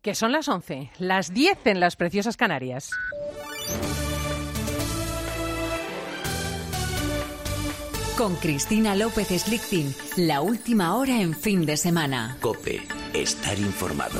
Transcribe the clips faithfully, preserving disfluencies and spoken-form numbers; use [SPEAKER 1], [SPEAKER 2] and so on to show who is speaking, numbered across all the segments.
[SPEAKER 1] Que son las once, las diez en las preciosas Canarias.
[SPEAKER 2] Con Cristina López Slichting, la última hora en fin de semana.
[SPEAKER 3] COPE, estar informado.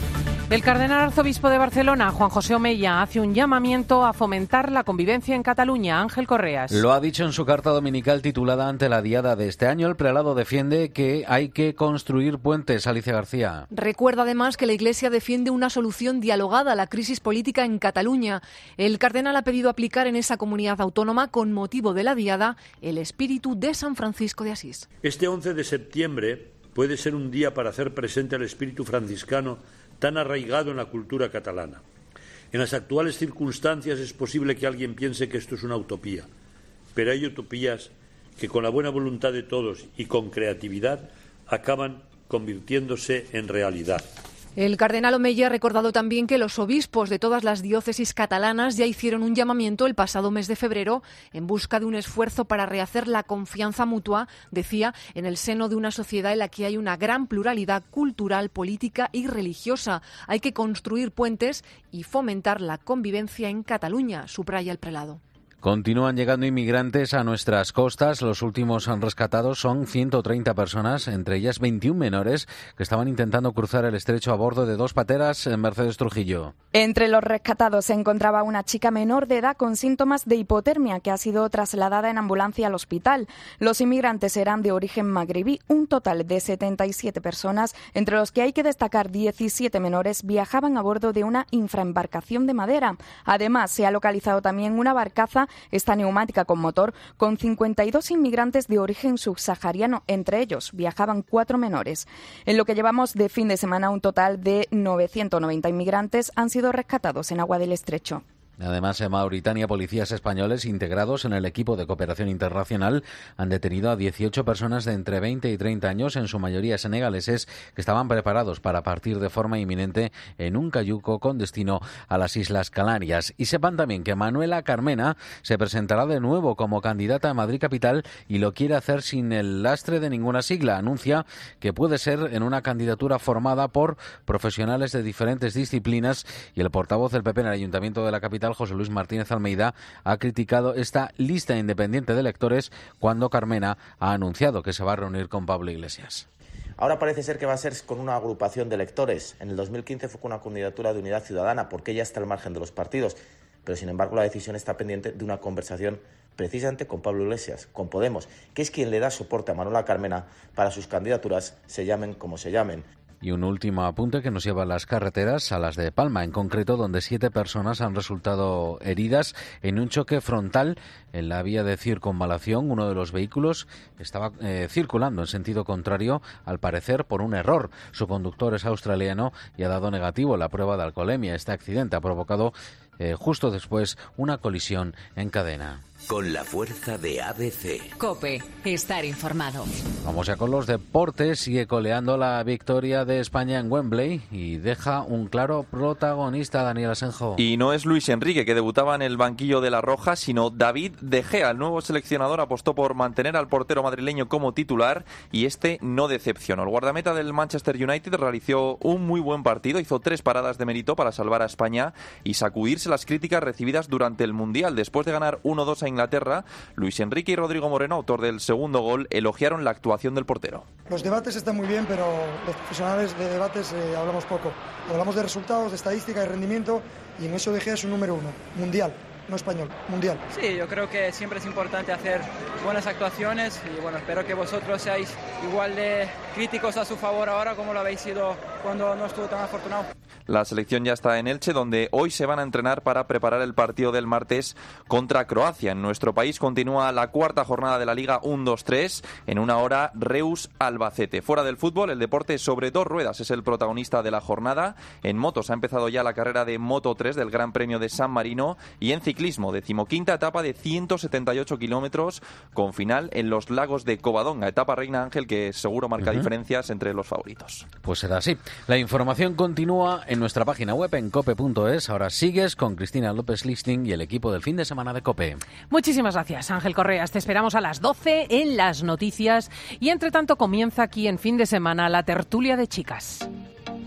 [SPEAKER 1] El cardenal arzobispo de Barcelona, Juan José Omeya, hace un llamamiento a fomentar la convivencia en Cataluña. Ángel Correas.
[SPEAKER 4] Lo ha dicho en su carta dominical titulada Ante la Diada de este año. El prelado defiende que hay que construir puentes. Alicia García.
[SPEAKER 5] Recuerda además que la Iglesia defiende una solución dialogada a la crisis política en Cataluña. El cardenal ha pedido aplicar en esa comunidad autónoma, con motivo de la Diada, el espíritu de San Francisco de Asís.
[SPEAKER 6] Este once de septiembre puede ser un día para hacer presente el espíritu franciscano tan arraigado en la cultura catalana. En las actuales circunstancias es posible que alguien piense que esto es una utopía, pero hay utopías que con la buena voluntad de todos y con creatividad acaban convirtiéndose en realidad.
[SPEAKER 5] El cardenal Omeya ha recordado también que los obispos de todas las diócesis catalanas ya hicieron un llamamiento el pasado mes de febrero en busca de un esfuerzo para rehacer la confianza mutua, decía, en el seno de una sociedad en la que hay una gran pluralidad cultural, política y religiosa. Hay que construir puentes y fomentar la convivencia en Cataluña, subraya el prelado.
[SPEAKER 4] Continúan llegando inmigrantes a nuestras costas. Los últimos rescatados son ciento treinta personas, entre ellas veintiún menores, que estaban intentando cruzar el estrecho a bordo de dos pateras en Mercedes Trujillo.
[SPEAKER 7] Entre los rescatados se encontraba una chica menor de edad con síntomas de hipotermia que ha sido trasladada en ambulancia al hospital. Los inmigrantes eran de origen magrebí. Un total de setenta y siete personas, entre los que hay que destacar diecisiete menores, viajaban a bordo de una infraembarcación de madera. Además, se ha localizado también una barcaza, esta neumática con motor, con cincuenta y dos inmigrantes de origen subsahariano. Entre ellos viajaban cuatro menores. En lo que llevamos de fin de semana, un total de novecientos noventa inmigrantes han sido rescatados en agua del estrecho.
[SPEAKER 4] Además, en Mauritania, policías españoles integrados en el equipo de cooperación internacional han detenido a dieciocho personas de entre veinte y treinta años, en su mayoría senegaleses, que estaban preparados para partir de forma inminente en un cayuco con destino a las Islas Canarias. Y sepan también que Manuela Carmena se presentará de nuevo como candidata a Madrid Capital y lo quiere hacer sin el lastre de ninguna sigla. Anuncia que puede ser en una candidatura formada por profesionales de diferentes disciplinas, y el portavoz del P P en el Ayuntamiento de la capital, José Luis Martínez Almeida, ha criticado esta lista independiente de electores cuando Carmena ha anunciado que se va a reunir con Pablo Iglesias.
[SPEAKER 8] Ahora parece ser que va a ser con una agrupación de electores. En el dos mil quince fue con una candidatura de Unidad Ciudadana, porque ella está al margen de los partidos. Pero, sin embargo, la decisión está pendiente de una conversación precisamente con Pablo Iglesias, con Podemos, que es quien le da soporte a Manuela Carmena para sus candidaturas, se llamen como se llamen.
[SPEAKER 4] Y un último apunte que nos lleva a las carreteras, a las de Palma, en concreto, donde siete personas han resultado heridas en un choque frontal en la vía de circunvalación. Uno de los vehículos estaba eh, circulando en sentido contrario, al parecer por un error. Su conductor es australiano y ha dado negativo la prueba de alcoholemia. Este accidente ha provocado eh, justo después una colisión en cadena.
[SPEAKER 3] Con la fuerza de A B C.
[SPEAKER 2] COPE, estar informado.
[SPEAKER 4] Vamos ya con los deportes. Sigue coleando la victoria de España en Wembley y deja un claro protagonista, Daniel Asenjo.
[SPEAKER 9] Y no es Luis Enrique, que debutaba en el banquillo de la Roja, sino David De Gea. El nuevo seleccionador apostó por mantener al portero madrileño como titular y este no decepcionó. El guardameta del Manchester United realizó un muy buen partido, hizo tres paradas de mérito para salvar a España y sacudirse las críticas recibidas durante el Mundial. Después de ganar uno dos a Inglaterra, Luis Enrique y Rodrigo Moreno, autor del segundo gol, elogiaron la actuación del portero.
[SPEAKER 10] Los debates están muy bien, pero los profesionales de debates eh, hablamos poco. Hablamos de resultados, de estadística, de rendimiento, y en eso De Gea es un número uno, mundial. No español, mundial.
[SPEAKER 11] Sí, yo creo que siempre es importante hacer buenas actuaciones y bueno, espero que vosotros seáis igual de críticos a su favor ahora como lo habéis sido cuando no estuvo tan afortunado.
[SPEAKER 9] La selección ya está en Elche, donde hoy se van a entrenar para preparar el partido del martes contra Croacia. En nuestro país continúa la cuarta jornada de la Liga uno dos tres, en una hora Reus-Albacete. Fuera del fútbol, el deporte sobre dos ruedas es el protagonista de la jornada. En motos ha empezado ya la carrera de Moto tres del Gran Premio de San Marino, y en ciclismo, decimoquinta etapa de ciento setenta y ocho kilómetros con final en los lagos de Covadonga. Etapa Reina Ángel que seguro marca uh-huh. diferencias entre los favoritos.
[SPEAKER 4] Pues será así. La información continúa en nuestra página web en cope punto es. Ahora sigues con Cristina López Slichting y el equipo del fin de semana de COPE.
[SPEAKER 1] Muchísimas gracias, Ángel Correas. Te esperamos a las doce en las noticias y entre tanto comienza aquí en fin de semana la tertulia de chicas.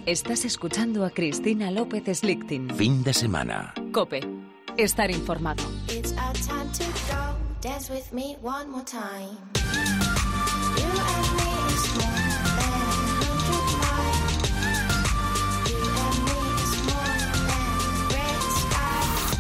[SPEAKER 2] Estás escuchando a Cristina López Slichting.
[SPEAKER 3] Fin de semana.
[SPEAKER 2] COPE. Estar informado.
[SPEAKER 12] It's our time to go. Dance with me one more time. You and me is more than a hundred miles. You and me is more than red sky.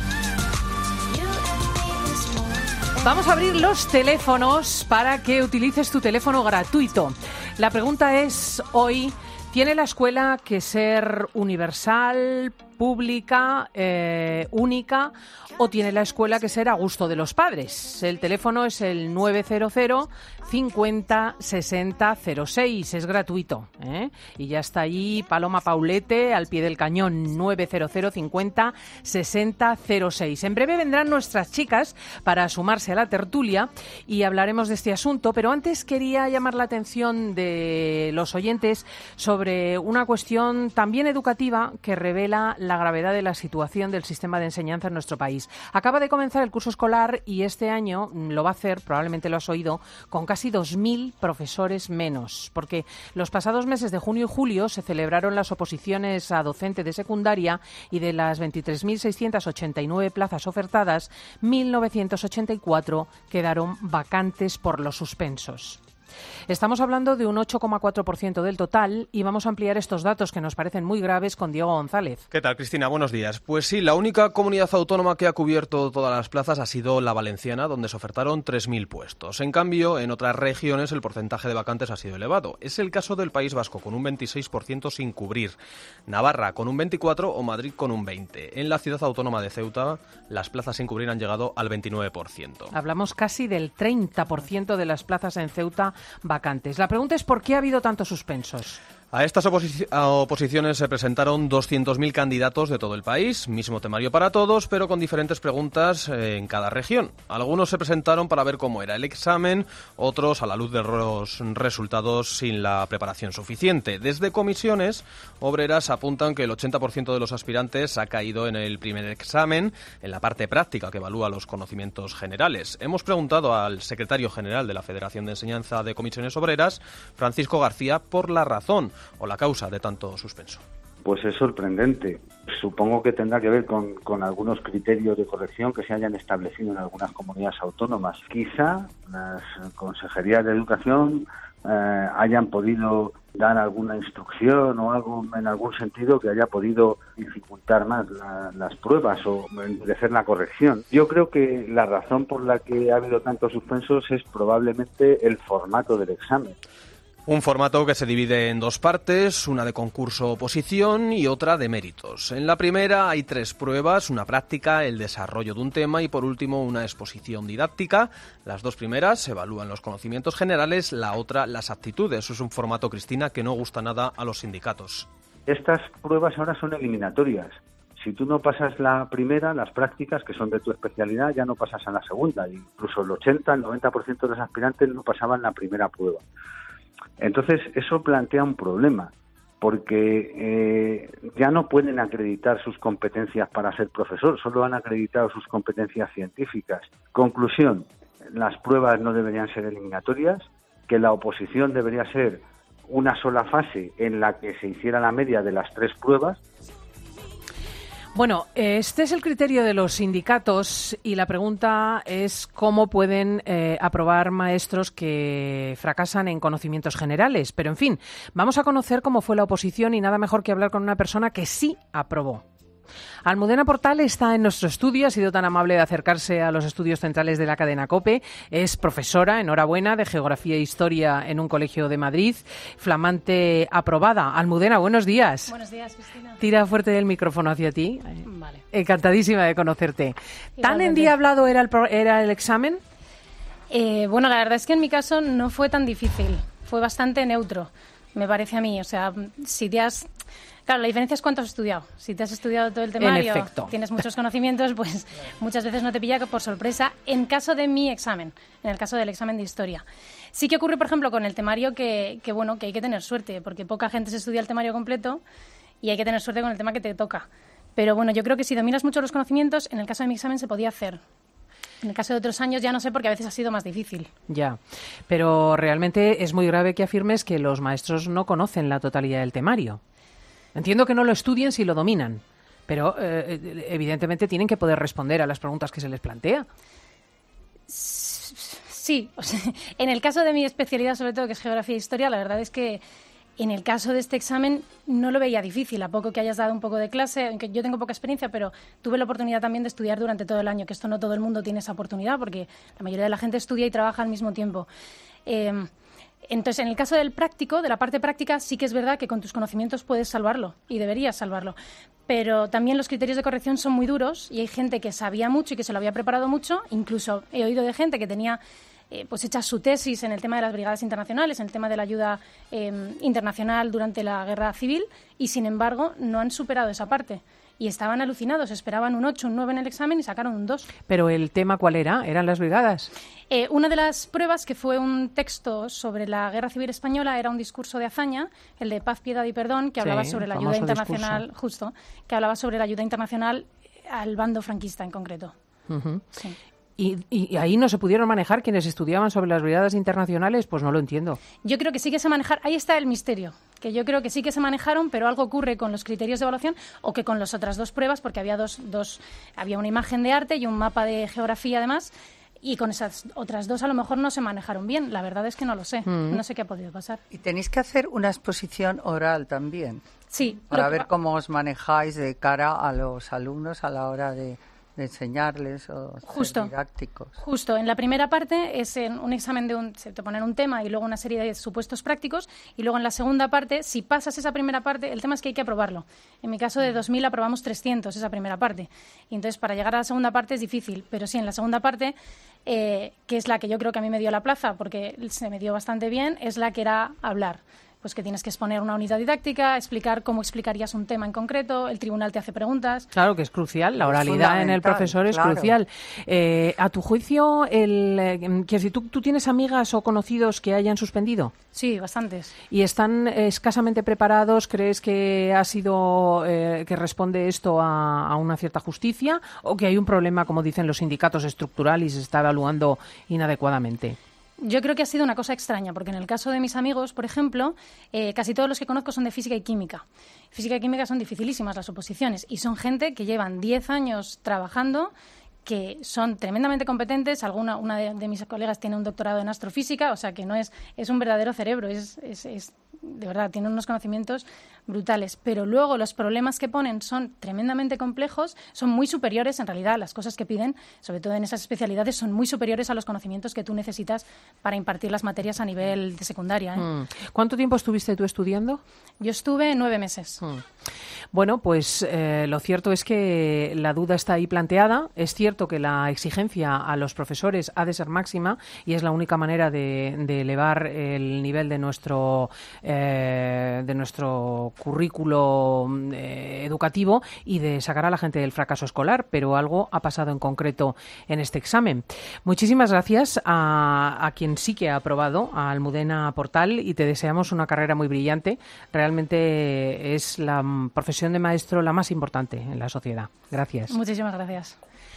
[SPEAKER 12] You and me is more.
[SPEAKER 1] Vamos a abrir los teléfonos para que utilices tu teléfono gratuito. La pregunta es hoy, ¿tiene la escuela que ser universal, pública, eh, única, o tiene la escuela que ser a gusto de los padres? El teléfono es el nueve cero cero cincuenta sesenta cero seis, es gratuito, ¿eh? Y ya está ahí Paloma Paulete al pie del cañón, nueve cero cero cincuenta sesenta cero seis. En breve vendrán nuestras chicas para sumarse a la tertulia y hablaremos de este asunto, pero antes quería llamar la atención de los oyentes sobre una cuestión también educativa que revela la gravedad de la situación del sistema de enseñanza en nuestro país. Acaba de comenzar el curso escolar y este año lo va a hacer, probablemente lo has oído, con casi dos mil profesores menos, porque los pasados meses de junio y julio se celebraron las oposiciones a docente de secundaria y de las veintitrés mil seiscientas ochenta y nueve plazas ofertadas, mil novecientos ochenta y cuatro quedaron vacantes por los suspensos. Estamos hablando de un ocho coma cuatro por ciento del total y vamos a ampliar estos datos que nos parecen muy graves con Diego González.
[SPEAKER 13] ¿Qué tal, Cristina? Buenos días. Pues sí, la única comunidad autónoma que ha cubierto todas las plazas ha sido la valenciana, donde se ofertaron tres mil puestos. En cambio, en otras regiones el porcentaje de vacantes ha sido elevado. Es el caso del País Vasco, con un veintiséis por ciento sin cubrir, Navarra con un veinticuatro por ciento o Madrid con un veinte por ciento. En la ciudad autónoma de Ceuta, las plazas sin cubrir han llegado al veintinueve por ciento.
[SPEAKER 1] Hablamos casi del treinta por ciento de las plazas en Ceuta vacantes. La pregunta es ¿por qué ha habido tantos suspensos?
[SPEAKER 13] A estas oposi- a oposiciones se presentaron doscientos mil candidatos de todo el país, mismo temario para todos, pero con diferentes preguntas eh, en cada región. Algunos se presentaron para ver cómo era el examen, otros a la luz de los resultados sin la preparación suficiente. Desde comisiones obreras apuntan que el ochenta por ciento de los aspirantes ha caído en el primer examen, en la parte práctica que evalúa los conocimientos generales. Hemos preguntado al secretario general de la Federación de Enseñanza de Comisiones Obreras, Francisco García, por la razón o la causa de tanto suspenso.
[SPEAKER 14] Pues es sorprendente. Supongo que tendrá que ver con, con algunos criterios de corrección que se hayan establecido en algunas comunidades autónomas. Quizá las consejerías de educación eh, hayan podido dar alguna instrucción o algo en algún sentido que haya podido dificultar más la, las pruebas o endurecer la corrección. Yo creo que la razón por la que ha habido tantos suspensos es probablemente el formato del examen.
[SPEAKER 13] Un formato que se divide en dos partes, una de concurso-oposición y otra de méritos. En la primera hay tres pruebas, una práctica, el desarrollo de un tema y por último una exposición didáctica. Las dos primeras evalúan los conocimientos generales, la otra las aptitudes. Es un formato, Cristina, que no gusta nada a los sindicatos.
[SPEAKER 14] Estas pruebas ahora son eliminatorias. Si tú no pasas la primera, las prácticas, que son de tu especialidad, ya no pasas a la segunda. Incluso el ochenta, el noventa por ciento de los aspirantes no pasaban la primera prueba. Entonces, eso plantea un problema, porque eh, ya no pueden acreditar sus competencias para ser profesor, solo han acreditado sus competencias científicas. Conclusión, las pruebas no deberían ser eliminatorias, que la oposición debería ser una sola fase en la que se hiciera la media de las tres pruebas.
[SPEAKER 1] Bueno, este es el criterio de los sindicatos y la pregunta es cómo pueden eh, aprobar maestros que fracasan en conocimientos generales. Pero, en fin, vamos a conocer cómo fue la oposición y nada mejor que hablar con una persona que sí aprobó. Almudena Portal está en nuestro estudio, ha sido tan amable de acercarse a los estudios centrales de la cadena COPE, es profesora, enhorabuena, de Geografía e Historia en un colegio de Madrid, flamante aprobada. Almudena, buenos días.
[SPEAKER 15] Buenos días, Cristina.
[SPEAKER 1] Tira fuerte el micrófono hacia ti.
[SPEAKER 15] Vale.
[SPEAKER 1] Encantadísima de conocerte.
[SPEAKER 15] Igualmente.
[SPEAKER 1] ¿Tan endiablado era el, pro- era el examen?
[SPEAKER 15] Eh, bueno, la verdad es que en mi caso no fue tan difícil, fue bastante neutro, me parece a mí. O sea, si te has... Claro, la diferencia es cuánto has estudiado. Si te has estudiado todo el temario, tienes muchos conocimientos, pues muchas veces no te pilla por sorpresa. En caso de mi examen, en el caso del examen de historia. Sí que ocurre, por ejemplo, con el temario que, que, bueno, que hay que tener suerte, porque poca gente se estudia el temario completo y hay que tener suerte con el tema que te toca. Pero bueno, yo creo que si dominas mucho los conocimientos, en el caso de mi examen se podía hacer. En el caso de otros años ya no sé, porque a veces ha sido más difícil.
[SPEAKER 1] Ya, pero realmente es muy grave que afirmes que los maestros no conocen la totalidad del temario. Entiendo que no lo estudien si lo dominan, pero eh, evidentemente tienen que poder responder a las preguntas que se les plantea.
[SPEAKER 15] Sí, o sea, en el caso de mi especialidad, sobre todo, que es geografía e historia, la verdad es que en el caso de este examen no lo veía difícil, a poco que hayas dado un poco de clase, aunque yo tengo poca experiencia, pero tuve la oportunidad también de estudiar durante todo el año, que esto no todo el mundo tiene esa oportunidad, porque la mayoría de la gente estudia y trabaja al mismo tiempo. Eh, entonces, en el caso del práctico, de la parte práctica, sí que es verdad que con tus conocimientos puedes salvarlo, y deberías salvarlo. Pero también los criterios de corrección son muy duros, y hay gente que sabía mucho y que se lo había preparado mucho, incluso he oído de gente que tenía Eh, pues hecha su tesis en el tema de las brigadas internacionales, en el tema de la ayuda eh, internacional durante la guerra civil, y sin embargo no han superado esa parte. Y estaban alucinados, esperaban un ocho, un nueve en el examen y sacaron un dos.
[SPEAKER 1] ¿Pero el tema cuál era? ¿Eran las brigadas?
[SPEAKER 15] Eh, una de las pruebas, que fue un texto sobre la guerra civil española, era un discurso de Azaña, el de Paz, Piedad y Perdón, que hablaba
[SPEAKER 1] sí,
[SPEAKER 15] sobre la ayuda internacional, discurso. justo, que hablaba sobre la ayuda internacional al bando franquista en concreto.
[SPEAKER 1] Uh-huh.
[SPEAKER 15] Sí.
[SPEAKER 1] ¿Y, y ahí no se pudieron manejar quienes estudiaban sobre las brigadas internacionales? Pues no lo entiendo.
[SPEAKER 15] Yo creo que sí que se manejaron. Ahí está el misterio, que yo creo que sí que se manejaron, pero algo ocurre con los criterios de evaluación o que con las otras dos pruebas, porque había dos, dos, había una imagen de arte y un mapa de geografía además, y con esas otras dos a lo mejor no se manejaron bien. La verdad es que no lo sé. Mm. No sé qué ha podido pasar.
[SPEAKER 16] Y tenéis que hacer una exposición oral también.
[SPEAKER 15] Sí.
[SPEAKER 16] Para ver cómo os manejáis de cara a los alumnos a la hora de... de enseñarles o
[SPEAKER 15] justo,
[SPEAKER 16] ser didácticos.
[SPEAKER 15] Justo, en la primera parte es en un examen de un, se te ponen un tema y luego una serie de supuestos prácticos, y luego en la segunda parte, si pasas esa primera parte, el tema es que hay que aprobarlo. En mi caso de dos mil aprobamos trescientos esa primera parte, y entonces para llegar a la segunda parte es difícil, pero sí, en la segunda parte, eh, que es la que yo creo que a mí me dio la plaza, porque se me dio bastante bien, es la que era hablar. Pues que tienes que exponer una unidad didáctica, explicar cómo explicarías un tema en concreto, el tribunal te hace preguntas.
[SPEAKER 1] Claro que es crucial, la oralidad en el profesor es
[SPEAKER 16] claro.
[SPEAKER 1] crucial. Eh, a tu juicio, el, eh, que si tú, tú tienes amigas o conocidos que hayan suspendido.
[SPEAKER 15] Sí, bastantes.
[SPEAKER 1] ¿Y están escasamente preparados? ¿Crees que ha sido eh, que responde esto a, a una cierta justicia o que hay un problema, como dicen los sindicatos, estructural y se está evaluando inadecuadamente?
[SPEAKER 15] Yo creo que ha sido una cosa extraña, porque en el caso de mis amigos, por ejemplo, eh, casi todos los que conozco son de física y química. Física y química son dificilísimas las oposiciones y son gente que llevan diez años trabajando, que son tremendamente competentes. Alguna, una de, de mis colegas tiene un doctorado en astrofísica, o sea que no es, es un verdadero cerebro, es, es, es de verdad, tienen unos conocimientos brutales, pero luego los problemas que ponen son tremendamente complejos, son muy superiores, en realidad, las cosas que piden, sobre todo en esas especialidades, son muy superiores a los conocimientos que tú necesitas para impartir las materias a nivel de secundaria, ¿eh?
[SPEAKER 1] Mm. ¿Cuánto tiempo estuviste tú estudiando?
[SPEAKER 15] Yo estuve nueve meses.
[SPEAKER 1] Mm. Bueno, pues eh, lo cierto es que la duda está ahí planteada. Es cierto que la exigencia a los profesores ha de ser máxima y es la única manera de, de elevar el nivel de nuestro eh, de nuestro currículo eh, educativo y de sacar a la gente del fracaso escolar, pero algo ha pasado en concreto en este examen. Muchísimas gracias a, a quien sí que ha aprobado, a Almudena Portal, y te deseamos una carrera muy brillante. Realmente es la profesión de maestro la más importante en la sociedad. Gracias.
[SPEAKER 15] Muchísimas gracias.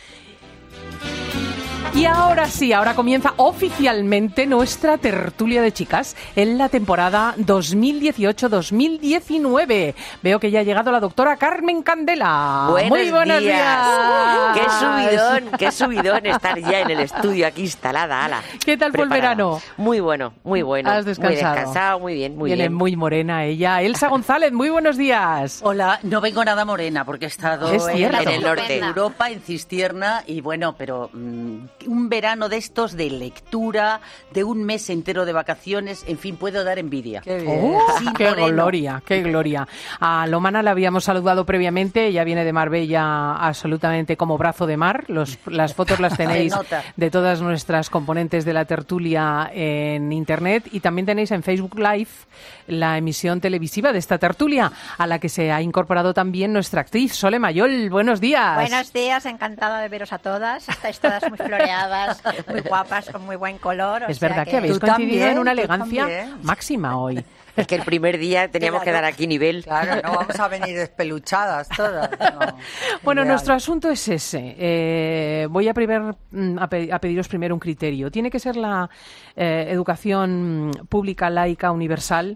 [SPEAKER 1] Y ahora sí, ahora comienza oficialmente nuestra tertulia de chicas en la temporada dos mil dieciocho dos mil diecinueve. Veo que ya ha llegado la doctora Carmen Candela.
[SPEAKER 17] Buenos
[SPEAKER 1] Muy buenos días.
[SPEAKER 17] días. Qué subidón, qué subidón estar ya en el estudio aquí instalada, ala.
[SPEAKER 1] ¿Qué tal fue el verano?
[SPEAKER 17] Muy bueno, muy bueno.
[SPEAKER 1] ¿Has descansado?
[SPEAKER 17] Muy descansado, muy bien, muy
[SPEAKER 1] Viene
[SPEAKER 17] bien.
[SPEAKER 1] muy morena ella. Elsa González, muy buenos días.
[SPEAKER 18] Hola, no vengo nada morena porque he estado
[SPEAKER 1] Es
[SPEAKER 18] en,
[SPEAKER 1] cierto.
[SPEAKER 18] en el norte de Europa, en Cistierna, y bueno, pero mmm, un verano de estos de lectura, de un mes entero de vacaciones, en fin, puedo dar envidia.
[SPEAKER 1] Qué, bien. Oh,
[SPEAKER 18] Sin
[SPEAKER 1] qué
[SPEAKER 18] moreno.
[SPEAKER 1] gloria, qué gloria. A Lomana la habíamos saludado previamente, ella viene de Marbella absolutamente como brazo de mar. Los, las fotos las tenéis
[SPEAKER 18] Se nota.
[SPEAKER 1] de todas nuestras componentes de la tertulia en internet, y también tenéis en Facebook Live la emisión televisiva de esta tertulia, a la que se ha incorporado también nuestra actriz Sole Mayol. Buenos días.
[SPEAKER 19] Buenos días, encantada de veros a todas. Estáis todas muy floreadas, muy guapas, con muy buen color. o
[SPEAKER 1] Es
[SPEAKER 19] sea
[SPEAKER 1] verdad que, habéis
[SPEAKER 19] Tú
[SPEAKER 1] coincidido
[SPEAKER 19] también,
[SPEAKER 1] en una
[SPEAKER 19] tú
[SPEAKER 1] elegancia
[SPEAKER 19] también.
[SPEAKER 1] máxima hoy.
[SPEAKER 17] Es que el primer día teníamos
[SPEAKER 16] Claro.
[SPEAKER 17] que dar aquí nivel.
[SPEAKER 16] Claro, no vamos a venir despeluchadas todas. No.
[SPEAKER 1] Bueno,
[SPEAKER 16] Ideal.
[SPEAKER 1] nuestro asunto es ese. Eh, voy a, primer, mm, a, pe- a pediros primero un criterio. ¿Tiene que ser la eh, educación pública, laica, universal?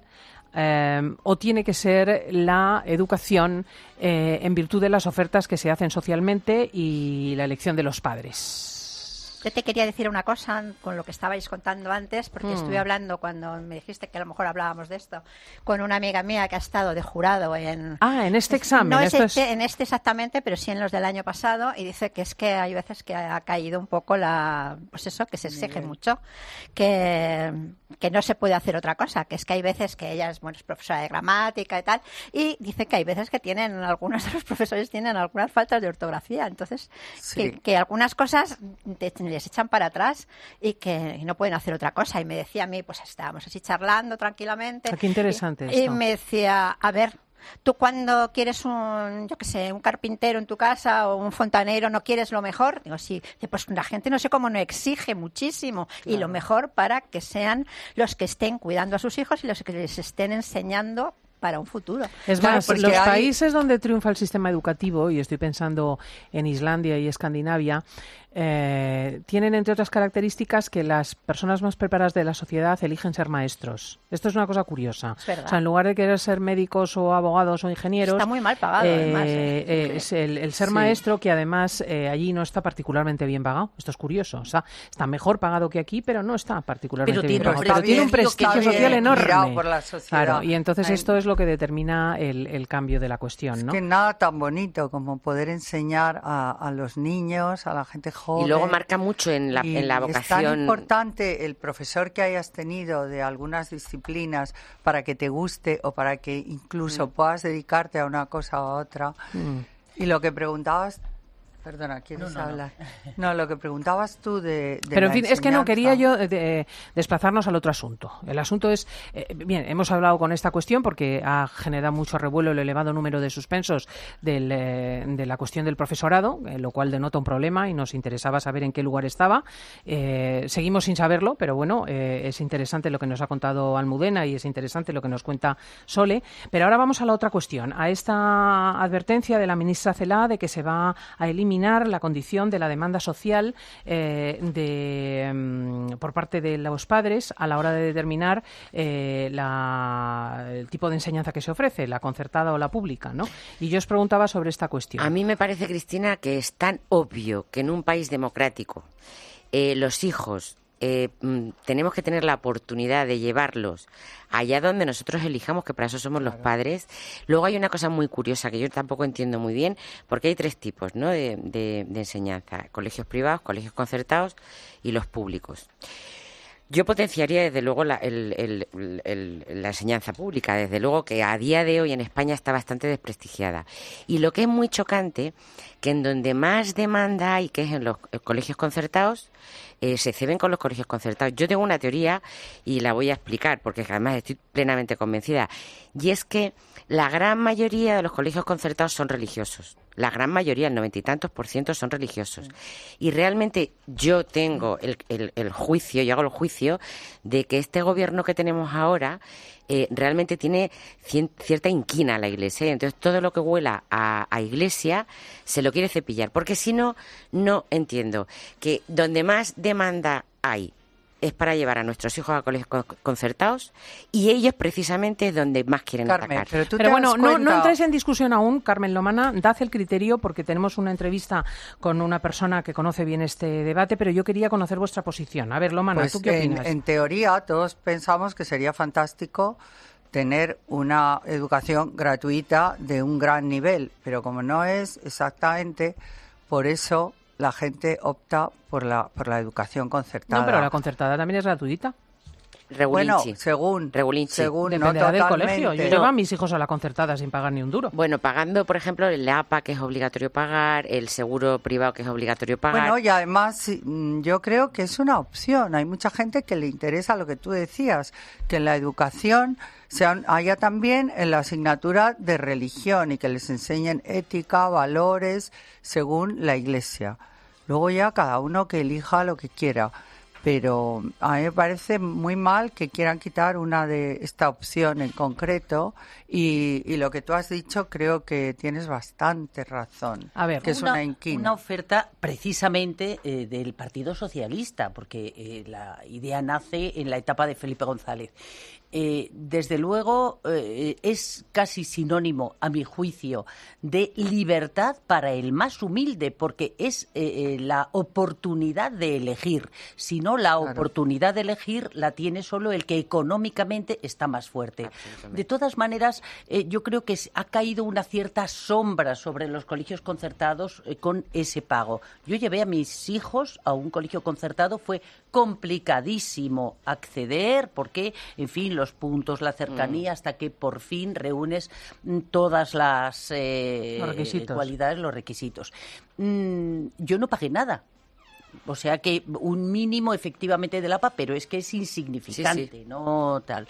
[SPEAKER 1] eh, o tiene que ser la educación eh, en virtud de las ofertas que se hacen socialmente y la elección de los padres?
[SPEAKER 19] Yo te quería decir una cosa con lo que estabais contando antes, porque
[SPEAKER 1] Mm.
[SPEAKER 19] estuve hablando cuando me dijiste que a lo mejor hablábamos de esto, con una amiga mía que ha estado de jurado en...
[SPEAKER 1] Ah, en este examen.
[SPEAKER 19] No es
[SPEAKER 1] esto
[SPEAKER 19] este,
[SPEAKER 1] es...
[SPEAKER 19] en este exactamente, pero sí en los del año pasado, y dice que es que hay veces que ha caído un poco la... Pues eso, que se exige mucho, que, que no se puede hacer otra cosa, que es que hay veces que ella es, bueno, es profesora de gramática y tal, y dice que hay veces que tienen, algunos de los profesores tienen algunas faltas de ortografía, entonces
[SPEAKER 16] Sí.
[SPEAKER 19] que, que algunas cosas te, les echan para atrás y que y no pueden hacer otra cosa. Y me decía a mí, pues estábamos así charlando tranquilamente.
[SPEAKER 1] Ah, qué interesante
[SPEAKER 19] y, y
[SPEAKER 1] esto.
[SPEAKER 19] me decía, a ver, tú cuando quieres un, yo qué sé, un carpintero en tu casa o un fontanero, ¿no quieres lo mejor? Digo, sí. Dice, pues la gente no sé cómo no exige muchísimo. Y lo mejor para que sean los que estén cuidando a sus hijos y los que les estén enseñando para un futuro.
[SPEAKER 1] Es
[SPEAKER 19] Claro,
[SPEAKER 1] más,
[SPEAKER 19] porque
[SPEAKER 1] los
[SPEAKER 19] hay-
[SPEAKER 1] países donde triunfa el sistema educativo, y estoy pensando en Islandia y Escandinavia, eh, tienen entre otras características que las personas más preparadas de la sociedad eligen ser maestros. Esto es una cosa curiosa.
[SPEAKER 19] Es verdad.
[SPEAKER 1] O sea, en lugar de querer ser médicos o abogados o ingenieros,
[SPEAKER 19] Está muy mal pagado,
[SPEAKER 1] eh,
[SPEAKER 19] además, ¿eh?
[SPEAKER 1] eh, es el, el ser
[SPEAKER 19] Sí.
[SPEAKER 1] maestro, que además eh, allí no está particularmente bien pagado. Esto es curioso. O sea, está mejor pagado que aquí, pero no está particularmente
[SPEAKER 18] Pero
[SPEAKER 1] bien
[SPEAKER 18] tiene un
[SPEAKER 1] pagado. Pero tiene un
[SPEAKER 18] prestigio que
[SPEAKER 1] prestigio
[SPEAKER 18] está
[SPEAKER 1] social
[SPEAKER 18] bien
[SPEAKER 1] enorme.
[SPEAKER 16] mirado por la sociedad.
[SPEAKER 1] Claro, y entonces
[SPEAKER 16] Hay-
[SPEAKER 1] esto es lo que determina el, el cambio de la cuestión, ¿no?
[SPEAKER 16] Que nada tan bonito como poder enseñar a, a los niños, a la gente joven.
[SPEAKER 17] Y luego marca mucho en la,
[SPEAKER 16] Y
[SPEAKER 17] en la
[SPEAKER 16] Es tan
[SPEAKER 17] vocación.
[SPEAKER 16] importante el profesor que hayas tenido de algunas disciplinas para que te guste o para que incluso
[SPEAKER 17] Mm.
[SPEAKER 16] puedas dedicarte a una cosa u otra.
[SPEAKER 1] Mm.
[SPEAKER 16] Y lo que preguntabas... Perdona, ¿quieres
[SPEAKER 18] No, no, no.
[SPEAKER 16] hablar? No. lo que preguntabas tú de, de
[SPEAKER 1] Pero en
[SPEAKER 16] la
[SPEAKER 1] fin, es que no
[SPEAKER 16] enseñanza.
[SPEAKER 1] quería yo eh, de- desplazarnos al otro asunto. El asunto es, eh, bien, hemos hablado con esta cuestión porque ha generado mucho revuelo el elevado número de suspensos del, eh, de la cuestión del profesorado, eh, lo cual denota un problema y nos interesaba saber en qué lugar estaba. Eh, seguimos sin saberlo, pero bueno, eh, es interesante lo que nos ha contado Almudena y es interesante lo que nos cuenta Sole. Pero ahora vamos a la otra cuestión, a esta advertencia de la ministra Celaá de que se va a eliminar la condición de la demanda social eh, de, mm, por parte de los padres a la hora de determinar eh, la- el tipo de enseñanza que se ofrece, la concertada o la pública, ¿no? Y yo os preguntaba sobre esta cuestión.
[SPEAKER 17] A mí me parece, Cristina, que es tan obvio que en un país democrático eh, los hijos eh, mm, tenemos que tener la oportunidad de llevarlos allá donde nosotros elijamos, que para eso somos los padres. Luego hay una cosa muy curiosa que yo tampoco entiendo muy bien, porque hay tres tipos, ¿no?, de, de, de enseñanza: colegios privados, colegios concertados y los públicos. Yo potenciaría, desde luego, la, el, el, el, la enseñanza pública, desde luego que a día de hoy en España está bastante desprestigiada. Y lo que es muy chocante, que en donde más demanda hay, que es en los colegios concertados, eh, se ceben con los colegios concertados. Yo tengo una teoría y la voy a explicar, porque además estoy plenamente convencida, y es que la gran mayoría de los colegios concertados son religiosos. La gran mayoría, el noventa y tantos por ciento, son religiosos. Y realmente yo tengo el, el, el juicio, yo hago el juicio de que este gobierno que tenemos ahora eh, realmente tiene cien, cierta inquina a la Iglesia. Y entonces todo lo que huela a, a Iglesia se lo quiere cepillar. Porque si no, no entiendo que donde más demanda hay es para llevar a nuestros hijos a colegios con- concertados, y ellos precisamente es donde más quieren
[SPEAKER 16] Carmen,
[SPEAKER 17] atacar.
[SPEAKER 16] pero tú
[SPEAKER 1] Pero
[SPEAKER 16] te
[SPEAKER 1] bueno,
[SPEAKER 16] das
[SPEAKER 1] no,
[SPEAKER 16] cuenta-
[SPEAKER 1] no entréis en discusión aún, Carmen Lomana, dad el criterio porque tenemos una entrevista con una persona que conoce bien este debate, pero yo quería conocer vuestra posición. A ver, Lomana,
[SPEAKER 16] Pues
[SPEAKER 1] ¿tú qué
[SPEAKER 16] en,
[SPEAKER 1] opinas?
[SPEAKER 16] en teoría todos pensamos que sería fantástico tener una educación gratuita de un gran nivel, pero como no es exactamente, por eso la gente opta por la por la educación concertada.
[SPEAKER 1] No, pero la concertada también es gratuita.
[SPEAKER 16] Bueno,
[SPEAKER 17] Regulinchi.
[SPEAKER 16] según,
[SPEAKER 17] Regulinchi.
[SPEAKER 16] según no
[SPEAKER 1] Dependerá del
[SPEAKER 16] totalmente.
[SPEAKER 1] colegio. Yo llevo a mis hijos a la concertada sin pagar ni un duro.
[SPEAKER 17] Bueno, pagando, por ejemplo, el A P A, que es obligatorio pagar, el seguro privado, que es obligatorio pagar.
[SPEAKER 16] Bueno, y además sí, mm, yo creo que es una opción. Hay mucha gente que le interesa lo que tú decías, que en la educación sean, haya también en la asignatura de religión y que les enseñen ética, valores, según la Iglesia. Luego ya cada uno que elija lo que quiera. Pero a mí me parece muy mal que quieran quitar una de esta opción en concreto y, y lo que tú has dicho creo que tienes bastante razón.
[SPEAKER 1] A ver,
[SPEAKER 16] que es una, inquina.
[SPEAKER 18] Una oferta precisamente eh, del Partido Socialista, porque eh, la idea nace en la etapa de Felipe González. eh, desde luego eh, es casi sinónimo, a mi juicio, de libertad para el más humilde, porque es eh, eh, la oportunidad de elegir. Si no, la claro. oportunidad de elegir la tiene solo el que económicamente está más fuerte. De todas maneras, eh, yo creo que ha caído una cierta sombra sobre los colegios concertados eh, con ese pago. Yo llevé a mis hijos a un colegio concertado, fue complicadísimo acceder, porque, en fin, los puntos, la cercanía, mm. hasta que por fin reúnes todas las eh,
[SPEAKER 1] los requisitos.
[SPEAKER 18] cualidades, los requisitos. Mm, yo no pagué nada. O sea que un mínimo efectivamente de la P A, pero es que es insignificante, sí, sí. no tal.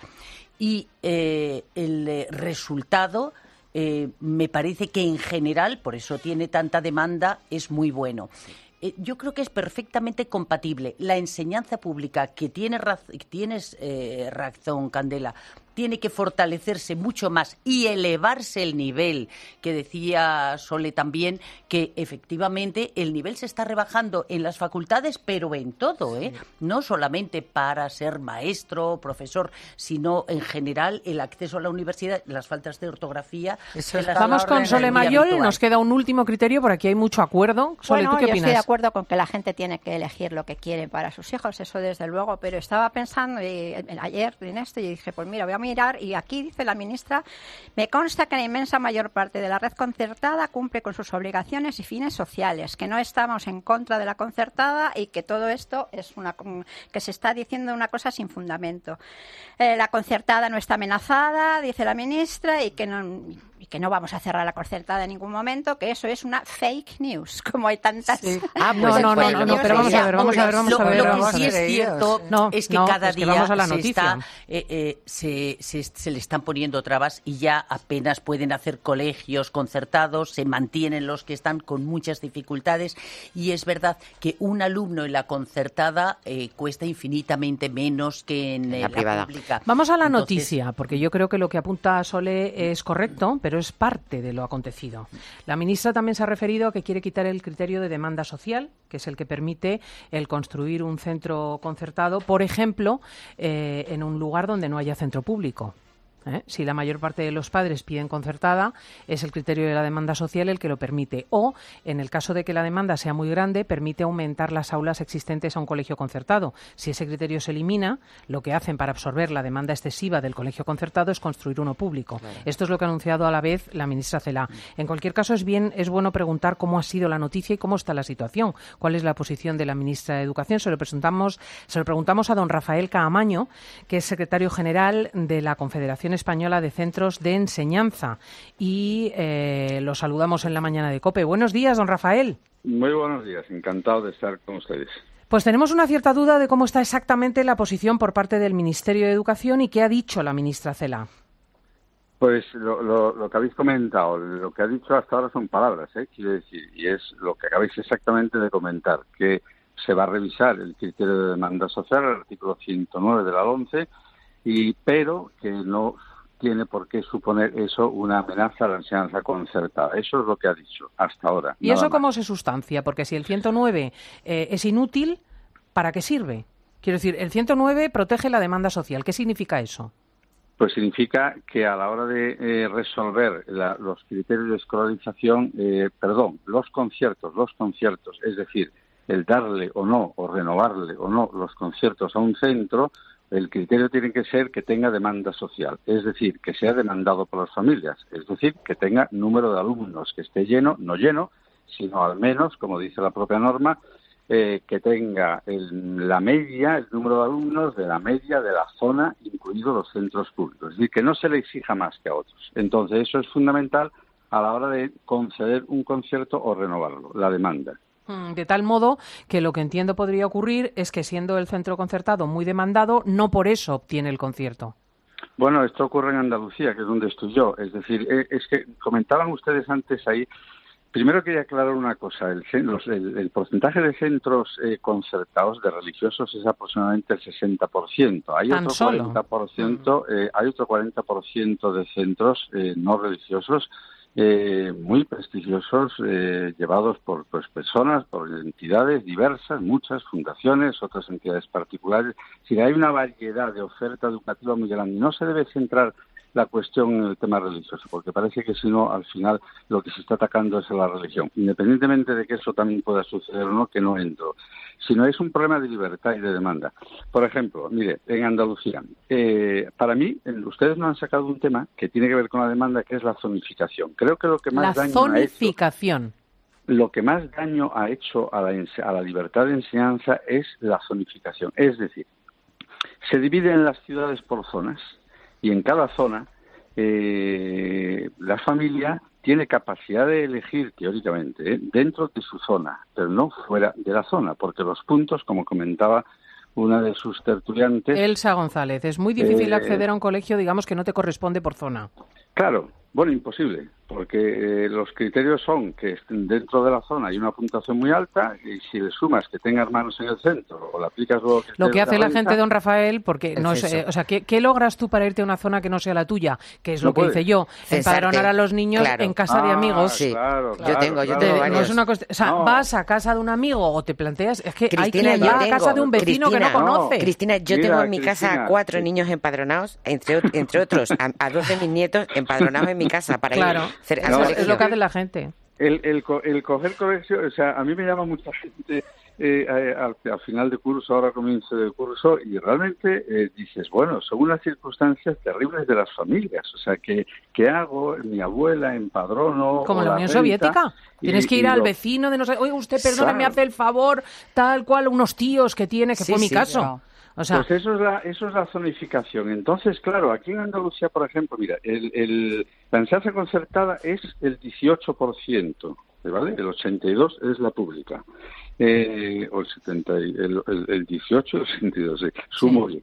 [SPEAKER 18] Y eh, el eh, resultado eh, me parece que en general, por eso tiene tanta demanda, es muy bueno. Sí. Eh, yo creo que es perfectamente compatible la enseñanza pública, que tiene raz- tienes eh, razón, Candela, tiene que fortalecerse mucho más y elevarse el nivel, que decía Sole también, que efectivamente el nivel se está rebajando en las facultades, pero en todo, ¿eh? Sí. No solamente para ser maestro, profesor, sino en general el acceso a la universidad, las faltas de ortografía.
[SPEAKER 1] Eso es. Vamos con Sole Mayol, nos queda un último criterio, por aquí hay mucho acuerdo. Sole,
[SPEAKER 19] bueno,
[SPEAKER 1] ¿tú qué
[SPEAKER 19] yo
[SPEAKER 1] opinas?
[SPEAKER 19] Estoy de acuerdo con que la gente tiene que elegir lo que quiere para sus hijos, eso desde luego, pero estaba pensando y, ayer en esto y dije, pues mira, voy a mirar, y aquí dice la ministra: me consta que la inmensa mayor parte de la red concertada cumple con sus obligaciones y fines sociales, que no estamos en contra de la concertada y que todo esto es una que se está diciendo una cosa sin fundamento. Eh, la concertada no está amenazada, dice la ministra, y que no y que no vamos a cerrar la concertada en ningún momento, que eso es una fake news, como hay tantas.
[SPEAKER 1] Sí. Ah, pues no, no, no, no, no, pero vamos a ver, vamos a ver, vamos a ver.
[SPEAKER 18] Lo que sí es cierto
[SPEAKER 1] no,
[SPEAKER 18] es que
[SPEAKER 1] no,
[SPEAKER 18] cada
[SPEAKER 1] es que
[SPEAKER 18] día
[SPEAKER 1] vamos a la
[SPEAKER 18] se,
[SPEAKER 1] noticia.
[SPEAKER 18] está, eh, eh, se, se, se le están poniendo trabas y ya apenas pueden hacer colegios concertados, se mantienen los que están con muchas dificultades, y es verdad que un alumno en la concertada eh, cuesta infinitamente menos que en, en la, la privada. Pública.
[SPEAKER 1] Vamos a la Entonces, noticia, porque yo creo que lo que apunta Sole es correcto, pero es parte de lo acontecido. La ministra también se ha referido a que quiere quitar el criterio de demanda social, que es el que permite el construir un centro concertado, por ejemplo, eh, en un lugar donde no haya centro público. ¿Eh? Si la mayor parte de los padres piden concertada, es el criterio de la demanda social el que lo permite. O, en el caso de que la demanda sea muy grande, permite aumentar las aulas existentes a un colegio concertado. Si ese criterio se elimina, lo que hacen para absorber la demanda excesiva del colegio concertado es construir uno público. Claro. Esto es lo que ha anunciado a la vez la ministra Celaá. En cualquier caso, es bien, es bueno preguntar cómo ha sido la noticia y cómo está la situación. ¿Cuál es la posición de la ministra de Educación? Se lo presentamos, se lo preguntamos a don Rafael Caamaño, que es secretario general de la Confederación Española de Centros de Enseñanza, y eh, lo saludamos en la mañana de COPE. Buenos días, don Rafael.
[SPEAKER 20] Muy buenos días, encantado de estar con ustedes.
[SPEAKER 1] Pues tenemos una cierta duda de cómo está exactamente la posición por parte del Ministerio de Educación y qué ha dicho la ministra Celaá.
[SPEAKER 20] Pues lo, lo, lo que habéis comentado, lo que ha dicho hasta ahora son palabras, ¿eh? Quiero decir, y es lo que acabáis exactamente de comentar, que se va a revisar el criterio de demanda social, el artículo ciento nueve de la LOMCE, y, pero que no tiene por qué suponer eso una amenaza a la enseñanza concertada. Eso es lo que ha dicho hasta ahora.
[SPEAKER 1] ¿Y eso cómo se sustancia? Porque si el ciento nueve eh, es inútil, ¿para qué sirve? Quiero decir, el ciento nueve protege la demanda social. ¿Qué significa eso?
[SPEAKER 20] Pues significa que a la hora de eh, resolver la, los criterios de escolarización, eh, perdón, los conciertos, los conciertos, es decir, el darle o no, o renovarle o no los conciertos a un centro, el criterio tiene que ser que tenga demanda social, es decir, que sea demandado por las familias, es decir, que tenga número de alumnos, que esté lleno, no lleno, sino al menos, como dice la propia norma, eh, que tenga el, la media, el número de alumnos de la media de la zona, incluidos los centros públicos, es decir, que no se le exija más que a otros. Entonces, eso es fundamental a la hora de conceder un concierto o renovarlo, la demanda.
[SPEAKER 1] De tal modo que lo que entiendo podría ocurrir es que, siendo el centro concertado muy demandado, no por eso obtiene el concierto.
[SPEAKER 20] Bueno, esto ocurre en Andalucía, que es donde estoy yo. Es decir, es que comentaban ustedes antes ahí. Primero quería aclarar una cosa. El, el, el porcentaje de centros eh, concertados de religiosos es aproximadamente el sesenta por ciento. Hay
[SPEAKER 1] ¿Tan
[SPEAKER 20] otro
[SPEAKER 1] solo?
[SPEAKER 20] cuarenta por ciento, eh, hay otro cuarenta por ciento de centros eh, no religiosos eh, muy prestigiosos, eh, llevados por pues, personas, por entidades diversas, muchas fundaciones, otras entidades particulares. Si hay una variedad de oferta educativa muy grande, no se debe centrar la cuestión en el tema religioso, porque parece que si no, al final lo que se está atacando es a la religión, independientemente de que eso también pueda suceder o no, que no entro, sino es un problema de libertad y de demanda. Por ejemplo, mire, en Andalucía, eh, para mí, ustedes no han sacado un tema que tiene que ver con la demanda, que es la zonificación. Creo que lo que más
[SPEAKER 1] la
[SPEAKER 20] daño
[SPEAKER 1] zonificación.
[SPEAKER 20] ha hecho, lo que más daño ha hecho a la, a la libertad de enseñanza es la zonificación, es decir, se dividen las ciudades por zonas. Y en cada zona, eh, la familia tiene capacidad de elegir, teóricamente, ¿eh? dentro de su zona, pero no fuera de la zona, porque los puntos, como comentaba una de sus tertuliantes...
[SPEAKER 1] Elsa González, es muy difícil
[SPEAKER 20] eh,
[SPEAKER 1] acceder a un colegio, digamos, que no te corresponde por zona.
[SPEAKER 20] Claro, bueno, imposible, porque eh, los criterios son que dentro de la zona hay una puntuación muy alta y si le sumas que tenga hermanos en el centro o le aplicas lo que,
[SPEAKER 1] lo que hace la
[SPEAKER 20] renta,
[SPEAKER 1] gente, don Rafael, porque
[SPEAKER 20] es
[SPEAKER 1] no es, eh, o sea, ¿qué, ¿qué logras tú para irte a una zona que no sea la tuya? Que es
[SPEAKER 20] No
[SPEAKER 1] lo que
[SPEAKER 20] puedes.
[SPEAKER 1] hice yo, empadronar a los niños
[SPEAKER 17] Claro.
[SPEAKER 1] en casa de
[SPEAKER 20] Ah,
[SPEAKER 1] amigos.
[SPEAKER 20] sí. claro,
[SPEAKER 17] Yo
[SPEAKER 20] claro,
[SPEAKER 17] tengo, yo
[SPEAKER 20] claro.
[SPEAKER 17] tengo
[SPEAKER 1] No
[SPEAKER 17] varios.
[SPEAKER 1] es una cuestión, o sea,
[SPEAKER 20] No.
[SPEAKER 1] vas a casa de un amigo o te planteas, es que hay
[SPEAKER 17] Cristina,
[SPEAKER 1] quien
[SPEAKER 17] yo
[SPEAKER 1] va a
[SPEAKER 17] tengo-
[SPEAKER 1] casa de un vecino
[SPEAKER 17] Cristina,
[SPEAKER 1] que no conoce.
[SPEAKER 17] Cristina, yo
[SPEAKER 20] Mira,
[SPEAKER 17] tengo en mi
[SPEAKER 20] Cristina,
[SPEAKER 17] casa cuatro
[SPEAKER 20] sí.
[SPEAKER 17] niños empadronados, entre, ot- entre otros, a, a dos de mis nietos empadronados en mi casa para
[SPEAKER 1] Claro,
[SPEAKER 17] ir cer- al
[SPEAKER 20] No,
[SPEAKER 1] es,
[SPEAKER 17] colegio.
[SPEAKER 1] es lo que hace la gente.
[SPEAKER 20] El, el, co- el coger colegio, o sea, a mí me llama mucha gente eh, eh, al, al final de curso, ahora comienzo de curso, y realmente eh, dices, bueno, son unas circunstancias terribles de las familias. O sea, que ¿qué hago? Mi abuela empadrono...
[SPEAKER 1] Como
[SPEAKER 20] o
[SPEAKER 1] en la
[SPEAKER 20] la
[SPEAKER 1] Unión
[SPEAKER 20] renta,
[SPEAKER 1] Soviética.
[SPEAKER 20] y-
[SPEAKER 1] Tienes que ir
[SPEAKER 20] y
[SPEAKER 1] al
[SPEAKER 20] lo-
[SPEAKER 1] vecino de no sé, oye, usted perdone, me
[SPEAKER 20] Claro.
[SPEAKER 1] hace el favor, tal cual, unos tíos que tiene, que
[SPEAKER 17] Sí,
[SPEAKER 1] fue mi
[SPEAKER 17] sí,
[SPEAKER 1] caso.
[SPEAKER 16] claro.
[SPEAKER 1] O sea,
[SPEAKER 20] Pues eso es la eso es la zonificación. Entonces, claro, aquí en Andalucía, por ejemplo, mira, el, el, la enseñanza concertada es el dieciocho por ciento, ¿vale? El ochenta y dos es la pública. Eh, o el setenta, y- el, el, el dieciocho, el sesenta y dos, sí, sumo bien.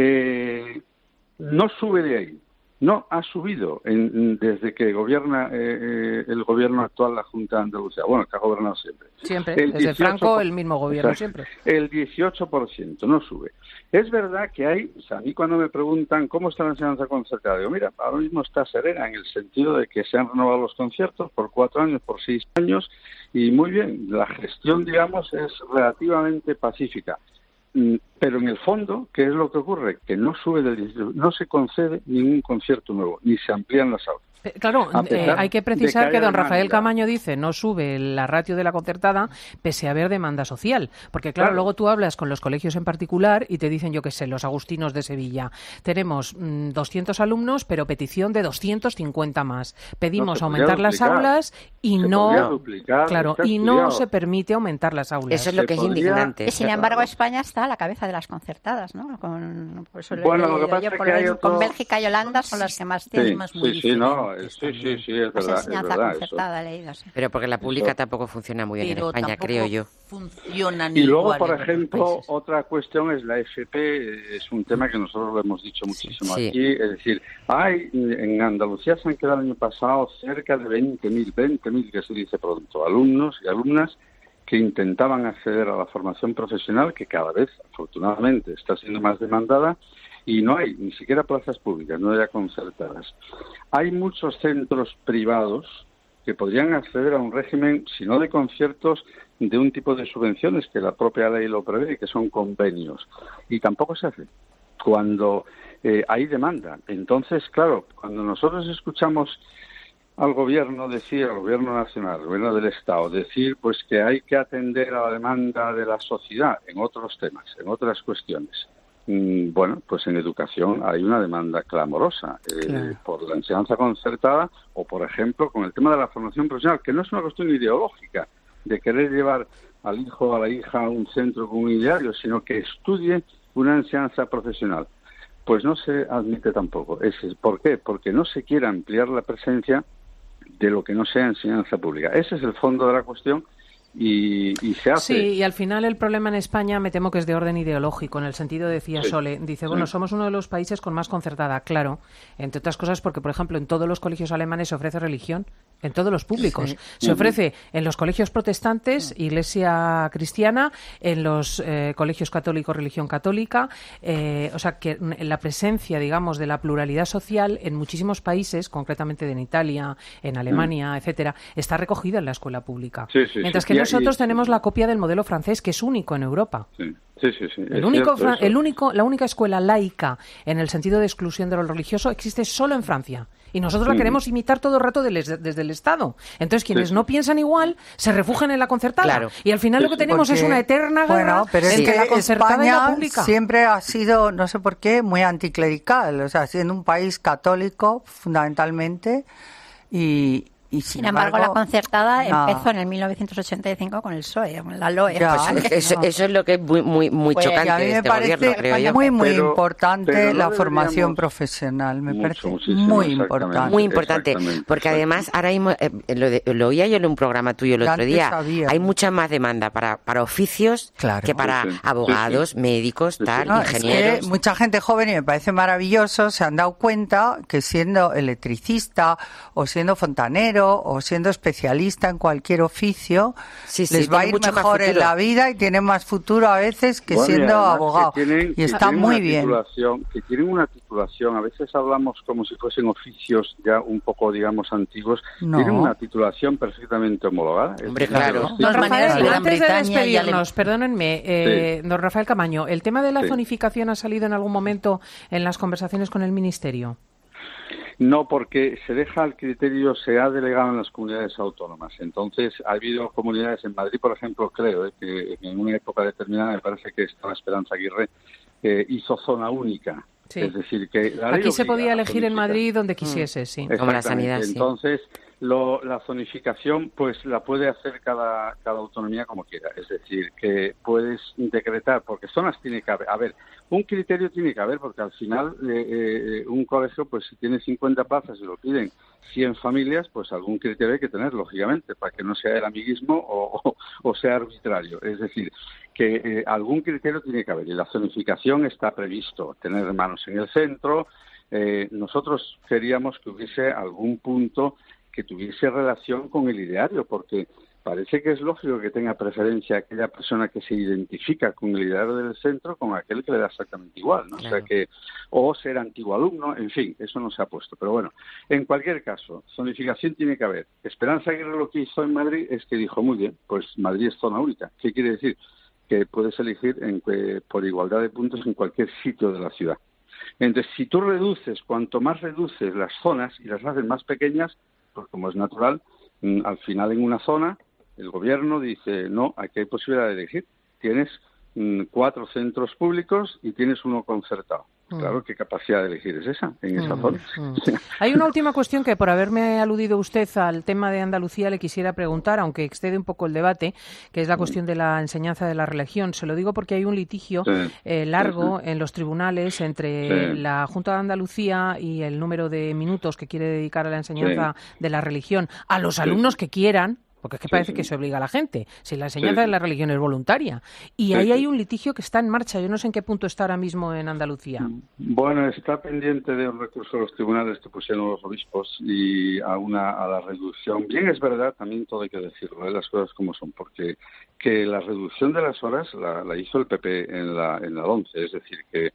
[SPEAKER 20] Eh, no sube de ahí. No ha subido en, desde que gobierna eh, eh, el gobierno actual, la Junta de Andalucía. Bueno, que ha gobernado siempre.
[SPEAKER 1] siempre,
[SPEAKER 20] El
[SPEAKER 1] desde
[SPEAKER 20] dieciocho
[SPEAKER 1] Franco,
[SPEAKER 20] por-
[SPEAKER 1] el mismo gobierno,
[SPEAKER 20] Exacto.
[SPEAKER 1] siempre.
[SPEAKER 20] El dieciocho por ciento no sube. Es verdad que hay, o sea, a mí cuando me preguntan cómo está la enseñanza concertada, digo, mira, ahora mismo está serena en el sentido de que se han renovado los conciertos por cuatro años, por seis años, y muy bien, la gestión, digamos, es relativamente pacífica. Mm, Pero en el fondo, ¿qué es lo que ocurre? Que no sube del dieciocho, no se concede ningún concierto nuevo, ni se amplían las aulas.
[SPEAKER 1] Pe- Claro,
[SPEAKER 20] A
[SPEAKER 1] eh,
[SPEAKER 20] pesar
[SPEAKER 1] hay que
[SPEAKER 20] de
[SPEAKER 1] precisar
[SPEAKER 20] que
[SPEAKER 1] que,
[SPEAKER 20] haya
[SPEAKER 1] don Rafael
[SPEAKER 20] demanda.
[SPEAKER 1] Camaño dice no sube la ratio de la concertada pese a haber demanda social. Porque claro,
[SPEAKER 20] Claro.
[SPEAKER 1] luego tú hablas con los colegios en particular y te dicen, yo qué sé, los agustinos de Sevilla. Tenemos mm, doscientos alumnos, pero petición de doscientos cincuenta más. Pedimos
[SPEAKER 20] se podría
[SPEAKER 1] aumentar las
[SPEAKER 20] duplicar.
[SPEAKER 1] aulas y
[SPEAKER 20] Se
[SPEAKER 1] no...
[SPEAKER 20] podría duplicar,
[SPEAKER 1] claro,
[SPEAKER 20] está
[SPEAKER 1] y no
[SPEAKER 20] estudiado.
[SPEAKER 1] se permite aumentar las aulas.
[SPEAKER 17] Eso es lo
[SPEAKER 20] Se
[SPEAKER 17] que es
[SPEAKER 20] podría-
[SPEAKER 17] indignante.
[SPEAKER 19] Y sin embargo, España está a la cabeza de las concertadas, ¿no? Con, por eso lo he
[SPEAKER 20] Bueno, lo que
[SPEAKER 19] leído
[SPEAKER 20] pasa
[SPEAKER 19] yo,
[SPEAKER 20] es
[SPEAKER 19] por
[SPEAKER 20] que hay
[SPEAKER 19] lo-
[SPEAKER 20] otro-
[SPEAKER 19] con Bélgica y Holanda son las que más
[SPEAKER 20] Sí,
[SPEAKER 19] tienen.
[SPEAKER 20] sí, sí, no, eh, sí, sí, sí, es
[SPEAKER 19] Más
[SPEAKER 20] verdad, es
[SPEAKER 19] enseñanza
[SPEAKER 20] verdad eso.
[SPEAKER 19] concertada, he leído, sí.
[SPEAKER 17] Pero porque la pública
[SPEAKER 20] Eso.
[SPEAKER 17] tampoco funciona muy bien en
[SPEAKER 18] Pero
[SPEAKER 17] España,
[SPEAKER 18] tampoco
[SPEAKER 17] creo yo.
[SPEAKER 18] funcionan
[SPEAKER 20] Y luego,
[SPEAKER 18] igual
[SPEAKER 20] por
[SPEAKER 18] en otros
[SPEAKER 20] ejemplo,
[SPEAKER 18] países.
[SPEAKER 20] otra cuestión es la F P, es un tema que nosotros lo hemos dicho muchísimo
[SPEAKER 17] Sí.
[SPEAKER 20] aquí, es decir, hay en Andalucía se han quedado el año pasado cerca de veinte mil, veinte mil que se dice pronto, alumnos y alumnas que intentaban acceder a la formación profesional, que cada vez, afortunadamente, está siendo más demandada, y no hay ni siquiera plazas públicas, no hay concertadas. Hay muchos centros privados que podrían acceder a un régimen, si no de conciertos, de un tipo de subvenciones que la propia ley lo prevé, que son convenios. Y tampoco se hace cuando eh, hay demanda. Entonces, claro, cuando nosotros escuchamos al gobierno decir, al gobierno nacional, al gobierno del Estado, decir pues que hay que atender a la demanda de la sociedad en otros temas, en otras cuestiones. Mm, Bueno, pues en educación hay una demanda clamorosa eh,
[SPEAKER 1] Claro.
[SPEAKER 20] por la enseñanza concertada o, por ejemplo, con el tema de la formación profesional, que no es una cuestión ideológica de querer llevar al hijo o a la hija a un centro con un ideario, sino que estudie una enseñanza profesional. Pues no se admite tampoco. Ese, ¿Por qué? Porque no se quiere ampliar la presencia de lo que no sea enseñanza pública. Ese es el fondo de la cuestión Y, y se hace.
[SPEAKER 1] Sí, y al final el problema en España me temo que es de orden ideológico, en el sentido, decía
[SPEAKER 20] Sí.
[SPEAKER 1] Sole, dice, bueno,
[SPEAKER 20] Sí.
[SPEAKER 1] somos uno de los países con más concertada, claro, entre otras cosas porque, por ejemplo, en todos los colegios alemanes se ofrece religión, en todos los públicos.
[SPEAKER 20] Sí.
[SPEAKER 1] Se
[SPEAKER 20] Ujú.
[SPEAKER 1] ofrece en los colegios protestantes, iglesia cristiana, en los eh, colegios católicos, religión católica, eh, o sea, que la presencia, digamos, de la pluralidad social en muchísimos países, concretamente en Italia, en Alemania, etcétera, está recogida en la escuela pública.
[SPEAKER 20] Sí, sí,
[SPEAKER 1] Mientras
[SPEAKER 20] sí.
[SPEAKER 1] que
[SPEAKER 20] Y-
[SPEAKER 1] nosotros
[SPEAKER 20] y-
[SPEAKER 1] tenemos la copia del modelo francés, que es único en Europa.
[SPEAKER 20] Sí, sí, sí. sí.
[SPEAKER 1] El
[SPEAKER 20] Es
[SPEAKER 1] único,
[SPEAKER 20] cierto
[SPEAKER 1] fra-
[SPEAKER 20] eso.
[SPEAKER 1] el único, la única escuela laica en el sentido de exclusión de lo religioso existe solo en Francia. Y nosotros la
[SPEAKER 20] Mm.
[SPEAKER 1] queremos imitar todo el rato del- desde el Estado. Entonces, quienes
[SPEAKER 20] Sí, sí.
[SPEAKER 1] no piensan igual se refugian en la concertada.
[SPEAKER 16] Claro.
[SPEAKER 1] Y al final
[SPEAKER 16] Sí,
[SPEAKER 1] lo que
[SPEAKER 16] sí.
[SPEAKER 1] tenemos es
[SPEAKER 16] Porque-
[SPEAKER 1] una eterna guerra
[SPEAKER 16] Bueno, pero es
[SPEAKER 1] entre
[SPEAKER 16] que
[SPEAKER 1] la concertada
[SPEAKER 16] España
[SPEAKER 1] y la pública.
[SPEAKER 16] siempre ha sido, no sé por qué, muy anticlerical, o sea, siendo un país católico fundamentalmente y, y sin,
[SPEAKER 19] Sin embargo, la concertada
[SPEAKER 16] no.
[SPEAKER 19] empezó en el mil novecientos ochenta y cinco con el P S O E, con la L O E.
[SPEAKER 16] Ya.
[SPEAKER 19] O sea
[SPEAKER 17] Pues
[SPEAKER 19] que
[SPEAKER 17] eso,
[SPEAKER 19] no.
[SPEAKER 17] eso es lo que es muy, muy, muy
[SPEAKER 19] Pues,
[SPEAKER 17] chocante
[SPEAKER 16] Y a mí
[SPEAKER 17] de
[SPEAKER 16] me
[SPEAKER 17] este
[SPEAKER 16] parece
[SPEAKER 17] gobierno, creo yo.
[SPEAKER 16] muy, muy
[SPEAKER 20] Pero-
[SPEAKER 16] importante
[SPEAKER 20] pero no
[SPEAKER 16] la
[SPEAKER 20] deberíamos-
[SPEAKER 16] formación profesional, me
[SPEAKER 20] Mucho,
[SPEAKER 16] parece
[SPEAKER 20] muchísimo,
[SPEAKER 16] muy
[SPEAKER 20] exactamente.
[SPEAKER 16] importante.
[SPEAKER 17] Muy importante,
[SPEAKER 20] Exactamente,
[SPEAKER 17] porque además ahora mismo, eh, lo, de- lo oía yo en un programa tuyo el
[SPEAKER 16] Que
[SPEAKER 17] otro
[SPEAKER 16] antes
[SPEAKER 17] día,
[SPEAKER 16] había.
[SPEAKER 17] hay mucha más demanda para, para oficios
[SPEAKER 16] Claro.
[SPEAKER 17] que para
[SPEAKER 20] Sí, sí.
[SPEAKER 17] abogados,
[SPEAKER 20] Sí, sí.
[SPEAKER 17] médicos, tal,
[SPEAKER 16] No, es
[SPEAKER 17] ingenieros.
[SPEAKER 16] que mucha gente joven, y me parece maravilloso, se han dado cuenta que siendo electricista o siendo fontanero o siendo especialista en cualquier oficio,
[SPEAKER 17] Sí, sí,
[SPEAKER 16] les va a
[SPEAKER 17] tiene
[SPEAKER 16] ir
[SPEAKER 17] mucho más
[SPEAKER 16] mejor en
[SPEAKER 17] futuro.
[SPEAKER 16] la vida y tienen más futuro a veces que
[SPEAKER 20] Bueno, y
[SPEAKER 16] siendo
[SPEAKER 20] además
[SPEAKER 16] abogado.
[SPEAKER 20] que tienen-
[SPEAKER 16] y
[SPEAKER 20] que
[SPEAKER 16] está
[SPEAKER 20] tienen
[SPEAKER 16] muy
[SPEAKER 20] una
[SPEAKER 16] bien.
[SPEAKER 20] titulación- que tienen una titulación, a veces hablamos como si fuesen oficios ya un poco, digamos, antiguos,
[SPEAKER 16] No.
[SPEAKER 20] tienen una titulación perfectamente homologada. Es
[SPEAKER 17] Hombre,
[SPEAKER 20] decir,
[SPEAKER 17] claro.
[SPEAKER 20] los
[SPEAKER 1] Don
[SPEAKER 18] Dos
[SPEAKER 20] títulos-
[SPEAKER 18] maneras,
[SPEAKER 1] Rafael,
[SPEAKER 18] Gran
[SPEAKER 1] antes de
[SPEAKER 18] Bretaña y
[SPEAKER 1] despedirnos, perdónenme, eh, don Rafael Camaño, ¿el tema de la
[SPEAKER 20] Sí.
[SPEAKER 1] zonificación ha salido en algún momento en las conversaciones con el Ministerio?
[SPEAKER 20] No, porque se deja al criterio, se ha delegado en las comunidades autónomas. Entonces, ha habido comunidades en Madrid, por ejemplo, creo, eh, que en una época determinada, me parece que estaba Esperanza Aguirre, eh, hizo zona única.
[SPEAKER 1] Sí.
[SPEAKER 20] Es decir, que la ley
[SPEAKER 1] Aquí se
[SPEAKER 20] obliga
[SPEAKER 1] podía
[SPEAKER 20] a
[SPEAKER 1] elegir en
[SPEAKER 20] zonificar.
[SPEAKER 1] Madrid donde quisiese, sí.
[SPEAKER 17] Como la
[SPEAKER 20] Exactamente.
[SPEAKER 17] sanidad, sí.
[SPEAKER 20] Entonces, lo- la zonificación, pues la puede hacer cada, cada autonomía como quiera. Es decir, que puedes decretar, porque zonas tiene que haber. A ver, un criterio tiene que haber, porque al final eh, eh, un colegio, pues si tiene cincuenta plazas y lo piden cien familias, pues algún criterio hay que tener, lógicamente, para que no sea el amiguismo o, o, o sea arbitrario. Es decir, que eh, algún criterio tiene que haber. Y la zonificación está previsto, tener hermanos en el centro. Eh, nosotros queríamos que hubiese algún punto que tuviese relación con el ideario, porque parece que es lógico que tenga preferencia aquella persona que se identifica con el ideario del centro con aquel que le da exactamente igual, ¿no?
[SPEAKER 17] Claro.
[SPEAKER 20] O sea que, o ser antiguo alumno, en fin, eso no se ha puesto. Pero bueno, en cualquier caso, zonificación tiene que haber. Esperanza Aguirre lo que hizo en Madrid es que dijo, muy bien, pues Madrid es zona única. ¿Qué quiere decir? Que puedes elegir en que, por igualdad de puntos en cualquier sitio de la ciudad. Entonces, si tú reduces, cuanto más reduces las zonas y las haces más pequeñas, pues como es natural, mm, al final en una zona el gobierno dice, no, aquí hay posibilidad de elegir. Tienes mm, cuatro centros públicos y tienes uno concertado.
[SPEAKER 1] Mm.
[SPEAKER 20] Claro, ¿qué capacidad de elegir es esa en esa
[SPEAKER 1] Mm,
[SPEAKER 20] zona?
[SPEAKER 1] mm. Hay una última cuestión que, por haberme aludido usted al tema de Andalucía, le quisiera preguntar, aunque excede un poco el debate, que es la cuestión de la enseñanza de la religión. Se lo digo porque hay un litigio
[SPEAKER 20] Sí,
[SPEAKER 1] eh, largo en los tribunales entre
[SPEAKER 20] Sí.
[SPEAKER 1] la Junta de Andalucía y el número de minutos que quiere dedicar a la enseñanza de la religión a los
[SPEAKER 20] Sí.
[SPEAKER 1] alumnos que quieran. Porque es que
[SPEAKER 20] Sí,
[SPEAKER 1] parece
[SPEAKER 20] sí.
[SPEAKER 1] que se obliga a la gente, si la enseñanza
[SPEAKER 20] Sí,
[SPEAKER 1] de la
[SPEAKER 20] sí.
[SPEAKER 1] religión es voluntaria. Y
[SPEAKER 20] Sí,
[SPEAKER 1] ahí
[SPEAKER 20] sí.
[SPEAKER 1] hay un litigio que está en marcha. Yo no sé en qué punto está ahora mismo en Andalucía.
[SPEAKER 20] Bueno, está pendiente de un recurso de los tribunales que pusieron los obispos y a una a la reducción. Bien, es verdad, también todo hay que decirlo, ¿eh? Las cosas como son, porque que la reducción de las horas la, la hizo el P P en la en la once, es decir, que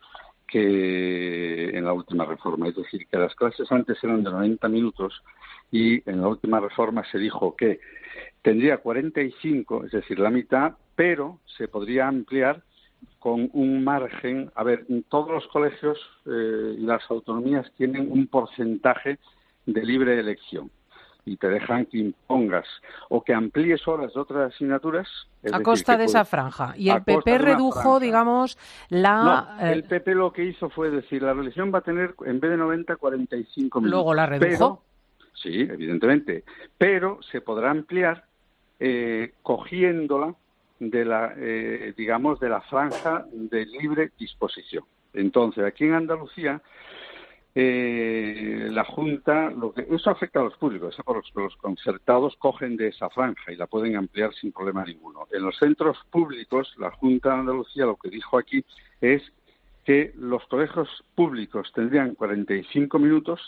[SPEAKER 20] que en la última reforma, es decir, que las clases antes eran de noventa minutos y en la última reforma se dijo que tendría cuarenta y cinco, es decir, la mitad, pero se podría ampliar con un margen. A ver, todos los colegios eh, y las autonomías tienen un porcentaje de libre elección y te dejan que impongas o que amplíes horas de otras asignaturas. Es
[SPEAKER 1] A
[SPEAKER 20] decir,
[SPEAKER 1] costa
[SPEAKER 20] que
[SPEAKER 1] de
[SPEAKER 20] puedes-
[SPEAKER 1] esa franja. Y
[SPEAKER 20] a
[SPEAKER 1] el P
[SPEAKER 20] costa
[SPEAKER 1] P
[SPEAKER 20] de una
[SPEAKER 1] redujo,
[SPEAKER 20] franja.
[SPEAKER 1] digamos, la...
[SPEAKER 20] No,
[SPEAKER 1] eh,
[SPEAKER 20] el P P lo que hizo fue decir, la religión va a tener, en vez de noventa, cuarenta y cinco minutos.
[SPEAKER 1] Luego la redujo.
[SPEAKER 20] Pero- sí, evidentemente. Pero se podrá ampliar eh, cogiéndola de la, eh, digamos, de la franja de libre disposición. Entonces, aquí en Andalucía, eh, la Junta, lo que eso afecta a los públicos, eso por los, los concertados cogen de esa franja y la pueden ampliar sin problema ninguno. En los centros públicos, la Junta de Andalucía lo que dijo aquí es que los colegios públicos tendrían cuarenta y cinco minutos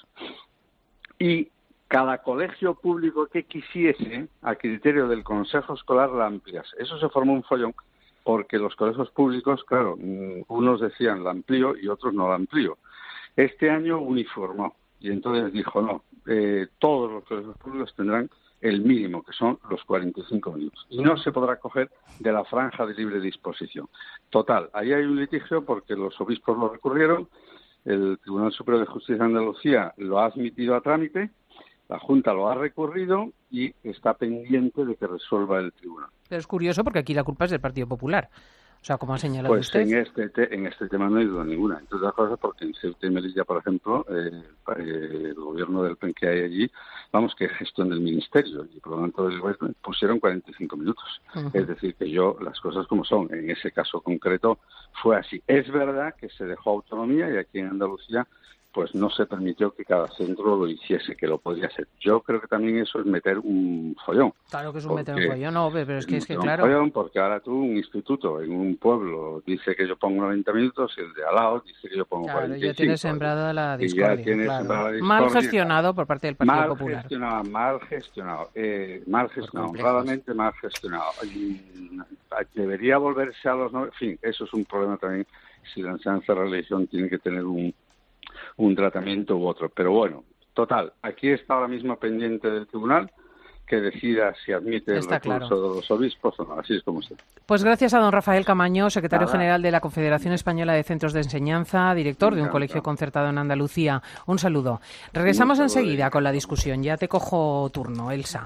[SPEAKER 20] y cada colegio público que quisiese, a criterio del Consejo Escolar, la ampliase. Eso se formó un follón porque los colegios públicos, claro, unos decían la amplío y otros no la amplío. Este año uniformó y entonces dijo no, eh, todos los colegios públicos tendrán el mínimo, que son los cuarenta y cinco minutos. Y no se podrá coger de la franja de libre disposición. Total, ahí hay un litigio porque los obispos lo recurrieron, el Tribunal Superior de Justicia de Andalucía lo ha admitido a trámite, la Junta lo ha recurrido y está pendiente de que resuelva el tribunal.
[SPEAKER 1] Pero es curioso porque aquí la culpa es del Partido Popular. O sea, como ha señalado
[SPEAKER 20] pues
[SPEAKER 1] usted.
[SPEAKER 20] en este, te, en este tema no hay duda ninguna. Entre otras cosas porque en Ceuta y Melilla, por ejemplo, eh, eh, el gobierno del P E N que hay allí, vamos, que es gestión del ministerio, y por lo tanto el gobierno pusieron cuarenta y cinco minutos. Uh-huh. Es decir, que yo, las cosas como son, en ese caso concreto fue así. Es verdad que se dejó autonomía y aquí en Andalucía pues no se permitió que cada centro lo hiciese, que lo podía hacer. Yo creo que también eso es meter un follón.
[SPEAKER 1] Claro que es un meter un follón, no, pero es que es que claro.
[SPEAKER 20] Un follón porque ahora tú, un instituto en un pueblo, dice que yo pongo noventa minutos y el de al lado dice que yo pongo
[SPEAKER 1] claro,
[SPEAKER 20] cuarenta y cinco.
[SPEAKER 1] Ya tienes sembrada la discordia.
[SPEAKER 20] Y ya tienes
[SPEAKER 1] claro.
[SPEAKER 20] sembrada la discordia.
[SPEAKER 1] Mal gestionado por parte del Partido
[SPEAKER 20] mal
[SPEAKER 1] Popular.
[SPEAKER 20] Gestionado, mal gestionado, eh, mal gestionado, honradamente mal gestionado. Y debería volverse a los... En fin, eso es un problema también. Si la enseñanza de religión tiene que tener un un tratamiento u otro. Pero bueno, total, aquí está ahora mismo pendiente del tribunal que decida si admite
[SPEAKER 1] está
[SPEAKER 20] el recurso
[SPEAKER 1] claro.
[SPEAKER 20] de los obispos o no. Así es como está.
[SPEAKER 1] Pues gracias a don Rafael Camaño, secretario
[SPEAKER 20] Nada.
[SPEAKER 1] general de la Confederación Española de Centros de Enseñanza, director de un colegio concertado en Andalucía. Un saludo. Regresamos
[SPEAKER 20] Un saludo.
[SPEAKER 1] enseguida con la discusión. Ya te cojo turno, Elsa.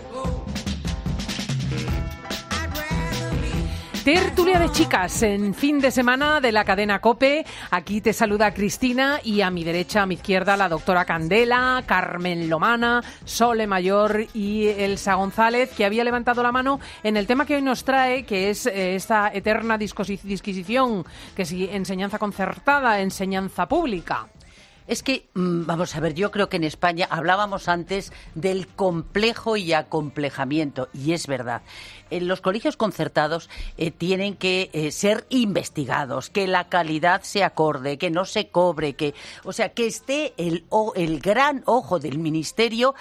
[SPEAKER 1] Tertulia de chicas en fin de semana de la cadena COPE. Aquí te saluda Cristina y a mi derecha, a mi izquierda, la doctora Candela, Carmen Lomana, Sole Mayor y Elsa González, que había levantado la mano en el tema que hoy nos trae, que es eh, esta eterna disquisición, que si enseñanza concertada, enseñanza pública.
[SPEAKER 18] Es que, vamos a ver, yo creo que en España hablábamos antes del complejo y acomplejamiento, y es verdad. En los colegios concertados eh, tienen que eh, ser investigados, que la calidad se acorde, que no se cobre, que, o sea, que esté el, o, el gran ojo del ministerio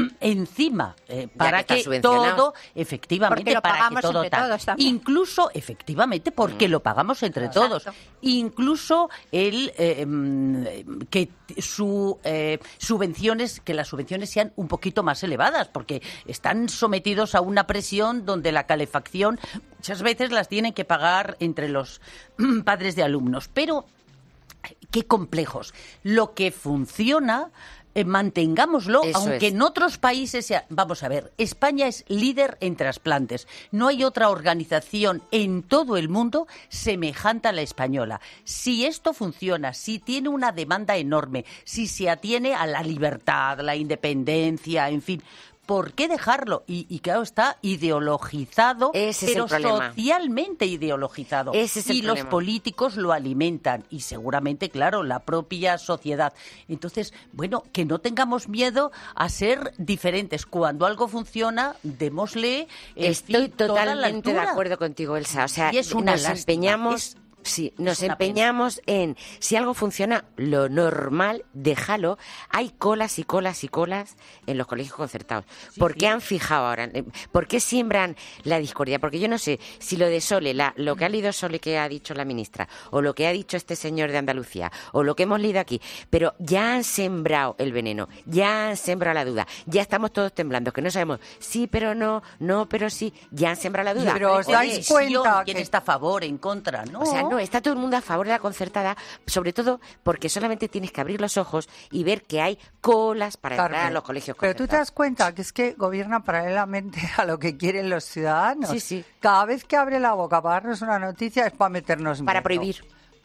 [SPEAKER 18] encima eh, para que, que todo, efectivamente, para que todo tal. Incluso, efectivamente, porque mm. lo pagamos entre Exacto. todos. Incluso el eh, que su eh, subvenciones, que las subvenciones sean un poquito más elevadas, porque están sometidos a una presión donde la calefacción muchas veces las tienen que pagar entre los padres de alumnos. Pero qué complejos. Lo que funciona, eh, mantengámoslo, Eso aunque es. en otros países sea... Vamos a ver, España es líder en trasplantes. No hay otra organización en todo el mundo semejante a la española. Si esto funciona, si tiene una demanda enorme, si se atiene a la libertad, la independencia, en fin... ¿Por qué dejarlo? Y, y claro, está ideologizado,
[SPEAKER 17] Ese
[SPEAKER 18] pero
[SPEAKER 17] es el problema.
[SPEAKER 18] socialmente ideologizado.
[SPEAKER 17] Ese es el
[SPEAKER 18] y los
[SPEAKER 17] problema.
[SPEAKER 18] políticos lo alimentan. Y seguramente, claro, la propia sociedad. Entonces, bueno, que no tengamos miedo a ser diferentes. Cuando algo funciona, démosle...
[SPEAKER 17] Estoy
[SPEAKER 18] fin, toda la
[SPEAKER 17] totalmente de
[SPEAKER 18] altura.
[SPEAKER 17] acuerdo contigo, Elsa. O sea,
[SPEAKER 18] Y es una
[SPEAKER 17] nos
[SPEAKER 18] lástima.
[SPEAKER 17] empeñamos...
[SPEAKER 18] Es...
[SPEAKER 17] Sí, nos empeñamos en, si algo funciona, lo normal, déjalo. Hay colas y colas y colas en los colegios concertados. Sí, ¿Por qué sí. han fijado ahora? ¿Por qué siembran la discordia? Porque yo no sé si lo de Sole, la, lo que ha leído Sole que ha dicho la ministra, o lo que ha dicho este señor de Andalucía, o lo que hemos leído aquí, pero ya han sembrado el veneno, ya han sembrado la duda, ya estamos todos temblando, que no sabemos, sí, pero no, no, pero sí, ya han sembrado la duda.
[SPEAKER 18] Pero os dais cuenta quién que... está a favor, en contra, ¿no?
[SPEAKER 17] O sea, no, está todo el mundo a favor de la concertada, sobre todo porque solamente tienes que abrir los ojos y ver que hay colas para
[SPEAKER 16] Carmen,
[SPEAKER 17] entrar a los colegios
[SPEAKER 16] pero
[SPEAKER 17] concertados.
[SPEAKER 16] tú te das cuenta que es que gobierna paralelamente a lo que quieren los ciudadanos.
[SPEAKER 17] Sí, sí.
[SPEAKER 16] Cada vez que abre la boca para darnos una noticia es para meternos miedo.
[SPEAKER 17] Para prohibir.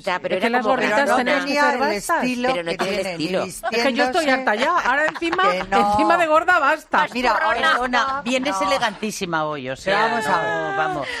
[SPEAKER 17] gordita, pero
[SPEAKER 1] es que
[SPEAKER 17] era
[SPEAKER 1] las
[SPEAKER 17] como
[SPEAKER 1] gorditas
[SPEAKER 17] grandona.
[SPEAKER 1] tenemos que ser
[SPEAKER 16] el
[SPEAKER 1] vastas.
[SPEAKER 16] estilo
[SPEAKER 17] Pero no
[SPEAKER 16] que
[SPEAKER 17] tiene el
[SPEAKER 16] tiene,
[SPEAKER 17] estilo.
[SPEAKER 16] ni
[SPEAKER 1] Es que yo estoy
[SPEAKER 16] vistiéndose,
[SPEAKER 1] harta ya. Ahora encima,
[SPEAKER 16] que no.
[SPEAKER 1] encima de gorda basta.
[SPEAKER 18] Mira,
[SPEAKER 19] Zurrona.
[SPEAKER 18] perdona, vienes
[SPEAKER 19] No.
[SPEAKER 18] elegantísima hoy, o sea,
[SPEAKER 16] Pero vamos a
[SPEAKER 18] no,
[SPEAKER 16] ver.
[SPEAKER 18] vamos.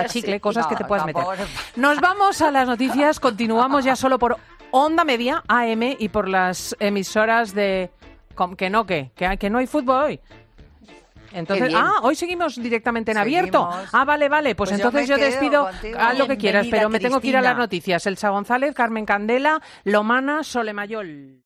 [SPEAKER 1] cachicle,
[SPEAKER 16] Sí,
[SPEAKER 1] cosas
[SPEAKER 16] no,
[SPEAKER 1] que te puedes meter.
[SPEAKER 16] tampoco-
[SPEAKER 1] Nos vamos a las noticias, continuamos ya solo por Onda Media, A M, y por las emisoras de... com- Que no, que, que, que no hay fútbol hoy. Entonces,
[SPEAKER 16] bien.
[SPEAKER 1] ah, hoy seguimos directamente en
[SPEAKER 16] Seguimos.
[SPEAKER 1] abierto. Ah, vale, vale, pues,
[SPEAKER 16] Pues yo
[SPEAKER 1] entonces
[SPEAKER 16] me
[SPEAKER 1] yo,
[SPEAKER 16] quedo
[SPEAKER 1] despido,
[SPEAKER 16] contigo.
[SPEAKER 1] haz lo que quieras,
[SPEAKER 18] Bienvenida,
[SPEAKER 1] pero me tengo que ir a las
[SPEAKER 18] Cristina.
[SPEAKER 1] noticias. Elsa González, Carmen Candela, Lomana, Sole Mayol.